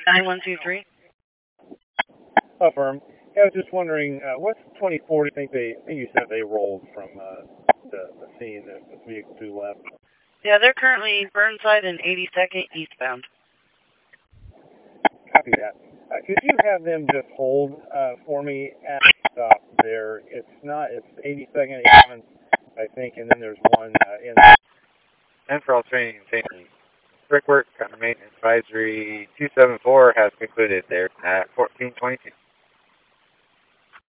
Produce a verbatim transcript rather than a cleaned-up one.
nine one two three. Affirm. Yeah, I was just wondering, uh, what's twenty-four? Do you think they, I think you said they rolled from uh, the, the scene, the, the vehicle to the left? Yeah, they're currently Burnside and eighty-second eastbound. Copy that. Uh, could you have them just hold uh, for me at the stop there? It's not, it's eighty-second, eighty-seventh, I think, and then there's one uh, in. And for all training and safety. Brickwork, counter maintenance advisory two seven four has concluded there at fourteen twenty-two.